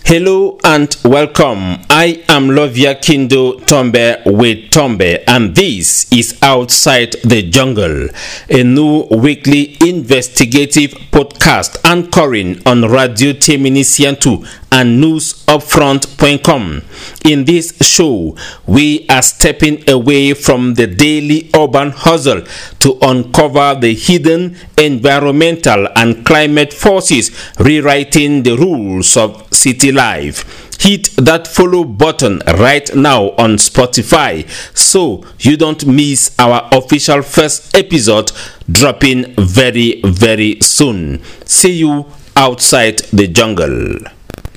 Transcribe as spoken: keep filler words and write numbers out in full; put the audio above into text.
Hello and welcome. I am Lovia Kindo Tombe with Tombe, and this is Outside the Jungle, a new weekly investigative podcast anchoring on Radio Teminisian two and news upfront dot com. In this show, we are stepping away from the daily urban hustle to uncover the hidden environmental and climate forces rewriting the rules of city life. Hit that follow button right now on Spotify so you don't miss our official first episode dropping very very soon. See you outside the jungle.